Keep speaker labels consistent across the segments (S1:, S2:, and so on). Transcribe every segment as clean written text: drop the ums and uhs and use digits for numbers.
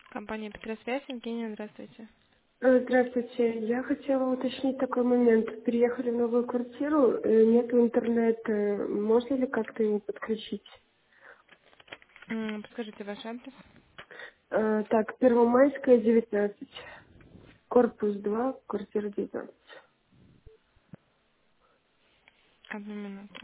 S1: Компания Петросвязь, Евгения, здравствуйте.
S2: Здравствуйте. Я хотела уточнить такой момент. Переехали в новую квартиру, нету интернета. Можно ли как-то его подключить?
S1: Подскажите ваш адрес.
S2: Так, Первомайская, 19. Корпус 2, квартира 19.
S1: Одну минуту.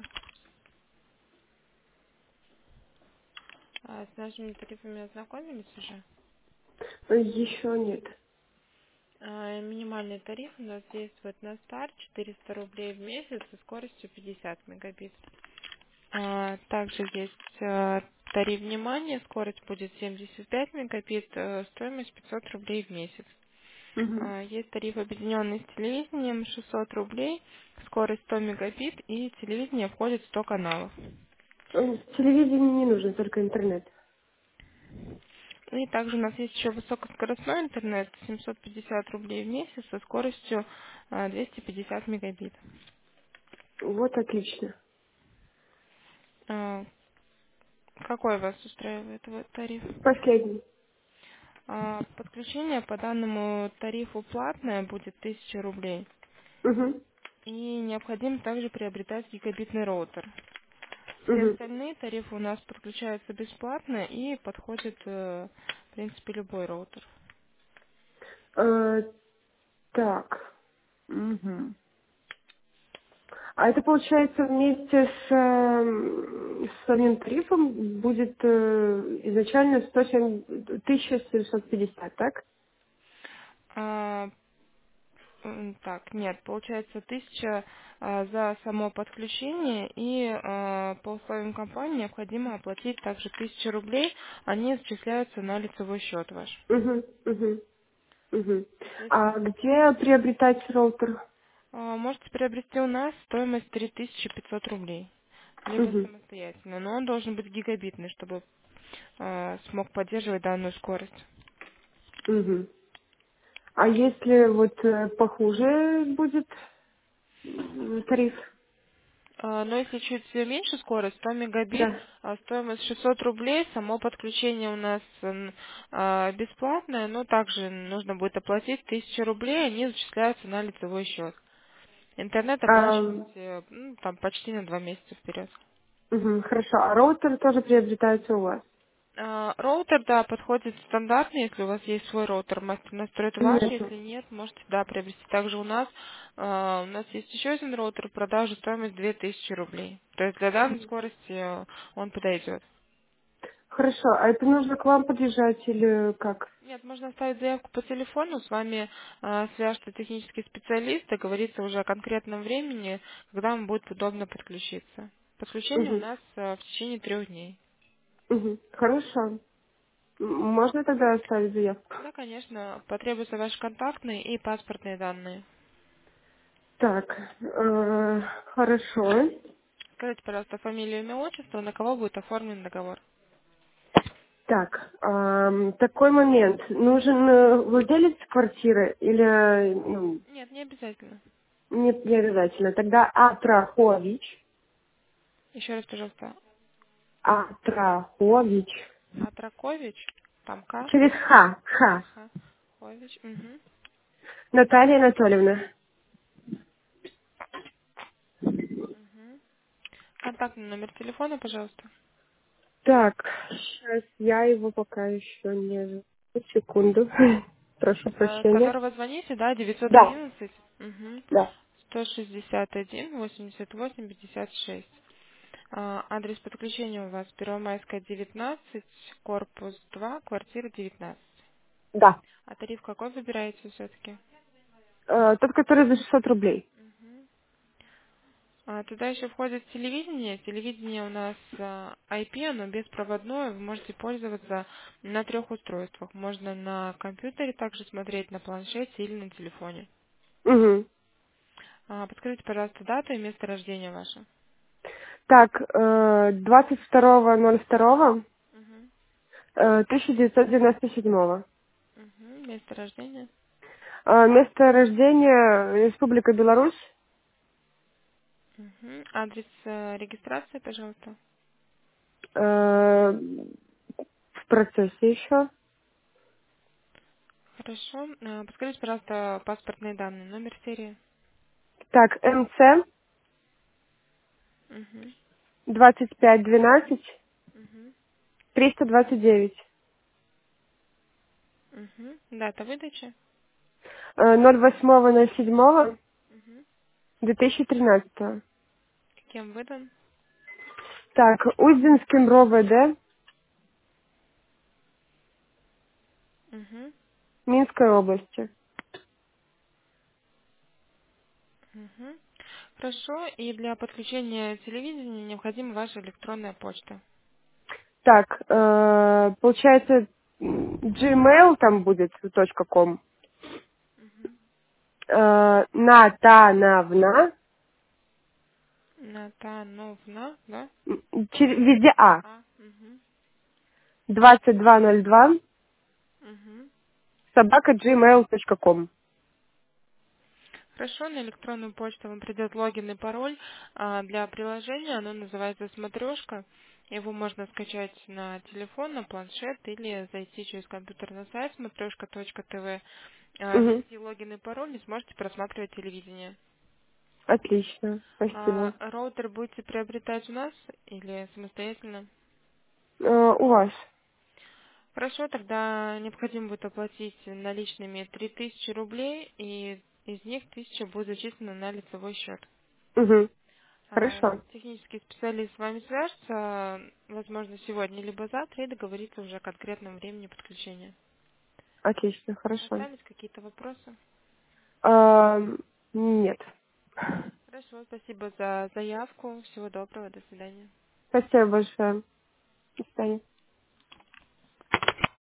S1: С нашими тарифами ознакомились уже?
S2: Еще нет.
S1: Минимальный тариф у нас действует на старт 400 рублей в месяц со скоростью 50 мегабит. Также есть тариф внимания, скорость будет 75 мегабит, стоимость 500 рублей в месяц.
S2: Мгм.
S1: Есть тариф объединенный с телевидением 600 рублей, скорость 100 мегабит и телевидение входит в 100 каналов.
S2: Телевидение не нужно, только интернет.
S1: И также у нас есть еще высокоскоростной интернет, 750 рублей в месяц со скоростью 250 мегабит.
S2: Вот отлично.
S1: А, Какой вас устраивает тариф?
S2: Последний.
S1: Подключение по данному тарифу платное будет 1000 рублей.
S2: Угу.
S1: И необходимо также приобретать гигабитный роутер. Все
S2: Угу.
S1: остальные тарифы у нас подключаются бесплатно и подходит, в принципе, любой роутер.
S2: Так. Угу. А это получается вместе с самим тарифом будет изначально 107 1750, так?
S1: А, Так, нет, получается 1000 за само подключение и по условиям компании необходимо оплатить также 1000 рублей, они зачисляются на лицевой счет ваш.
S2: Угу, угу, угу. А
S1: Соответственно,
S2: где приобретать роутер?
S1: можете приобрести у нас стоимость 3500 рублей, либо
S2: Угу,
S1: самостоятельно, но он должен быть гигабитный, чтобы смог поддерживать данную скорость.
S2: угу. А если вот похуже будет тариф?
S1: Но если чуть меньше скорость, 100 мегабит,
S2: Да.
S1: стоимость 600 рублей, само подключение у нас бесплатное, но также нужно будет оплатить 1000 рублей, они зачисляются на лицевой счет. Интернет
S2: А,
S1: оплачиваете там почти на 2 месяца вперед.
S2: угу, хорошо. А роутер тоже приобретается у вас?
S1: Роутер, да, подходит стандартный, если у вас есть свой роутер, мастер настроит ваш,
S2: Нет.
S1: если нет, можете, да, приобрести также у нас. У нас есть еще один роутер в продаже, стоимость 2000 рублей. То есть для данной скорости он подойдет.
S2: Хорошо. А это нужно к вам подъезжать или как?
S1: Нет, можно оставить заявку по телефону, с вами свяжется технический специалист, договориться уже о конкретном времени, когда вам будет удобно подключиться. Подключение у
S2: Угу,
S1: нас в течение 3 дней.
S2: угу. Хорошо. Можно тогда оставить заявку?
S1: Да, конечно, потребуются ваши контактные и паспортные данные.
S2: Так, хорошо.
S1: Скажите, пожалуйста, фамилию, имя, отчество, на кого будет оформлен договор?
S2: Так, такой момент. Нужен владелец квартиры или
S1: Нет, не обязательно.
S2: не обязательно? Тогда Атрахович.
S1: Еще раз, пожалуйста.
S2: Атрахович.
S1: Атракович, там К,
S2: Через Х. Х.
S1: Х, Хович, угу,
S2: Наталья Анатольевна.
S1: угу. Контактный номер телефона, пожалуйста.
S2: Так, сейчас я его пока еще не... Секунду. Прошу
S1: С
S2: прощения.
S1: которого звоните, да,
S2: Да,
S1: 911, угу,
S2: да,
S1: 161, 88, 56. Адрес подключения у вас Первомайская, 19, корпус 2, квартира 19.
S2: да.
S1: А тариф какой выбираете все-таки?
S2: Тот, который за 600 рублей.
S1: Туда еще входит телевидение. Телевидение у нас IP, оно беспроводное. Вы можете пользоваться на 3 устройствах. Можно на компьютере также смотреть, на планшете или на телефоне.
S2: Угу.
S1: Подскажите, пожалуйста, дату и место рождения ваше.
S2: Так, 22.02.
S1: Угу.
S2: 1997.
S1: Место рождения.
S2: Место рождения Республика Беларусь.
S1: Адрес регистрации, пожалуйста.
S2: В процессе еще.
S1: Хорошо. Подскажите, пожалуйста, паспортные данные, номер серии.
S2: Так, МЦ
S1: Угу.
S2: 2512
S1: Угу.
S2: 329.
S1: Угу. Дата выдачи.
S2: 08.07.
S1: Угу.
S2: 2013.
S1: Кем выдан?
S2: Так, Узденским РОВД
S1: Угу.
S2: Минской области.
S1: Угу. Хорошо. И для подключения телевидения необходима ваша электронная почта.
S2: Так, получается, Gmail там будет, .com.
S1: Угу.
S2: Натановна,
S1: Натановна, да?
S2: везде А,
S1: А. Угу.
S2: 2202,
S1: Угу.
S2: собака gmail.com.
S1: Хорошо, на электронную почту вам придет логин и пароль для приложения. Оно называется «Смотрешка». Его можно скачать на телефон, на планшет или зайти через компьютер на сайт смотрешка.тв,
S2: Угу.
S1: ввести логин и пароль и сможете просматривать телевидение.
S2: Отлично, спасибо.
S1: Роутер будете приобретать у нас или самостоятельно?
S2: У вас.
S1: Хорошо, тогда необходимо будет оплатить наличными 3000 рублей, и из них 1000 будет зачислено на лицевой счет.
S2: Угу. Хорошо.
S1: Технический специалист с вами свяжется, возможно, сегодня либо завтра, и договорится уже о конкретном времени подключения.
S2: Отлично, хорошо.
S1: Остались какие-то вопросы?
S2: А, нет.
S1: Хорошо, спасибо за заявку. Всего доброго, до свидания.
S2: Спасибо большое. До свидания.